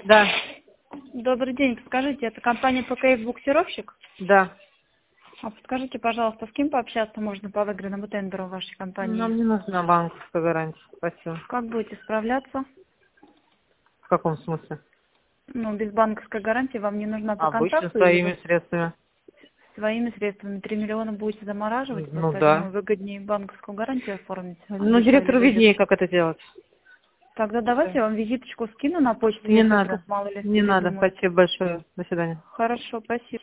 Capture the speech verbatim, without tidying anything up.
Да, Добрый день. Подскажите, это компания ПКФ буксировщик? да. А подскажите, пожалуйста, с кем пообщаться можно по выигранному тендеру в вашей компании? Нам не нужна банковская гарантия. Спасибо. Как будете справляться? В каком смысле? Ну, без банковской гарантии вам не нужна по Обычно контракту или своими вы средствами. своими средствами три миллиона будете замораживать? Ну Просто я думаю, да. выгоднее банковскую гарантию оформить. Ну, Дешевле директору будет. виднее, как это делать. Тогда давайте я вам визиточку скину на почту, Не если вдруг надо. мало ли Не надо. передумаете. Спасибо большое. До свидания. Хорошо, спасибо.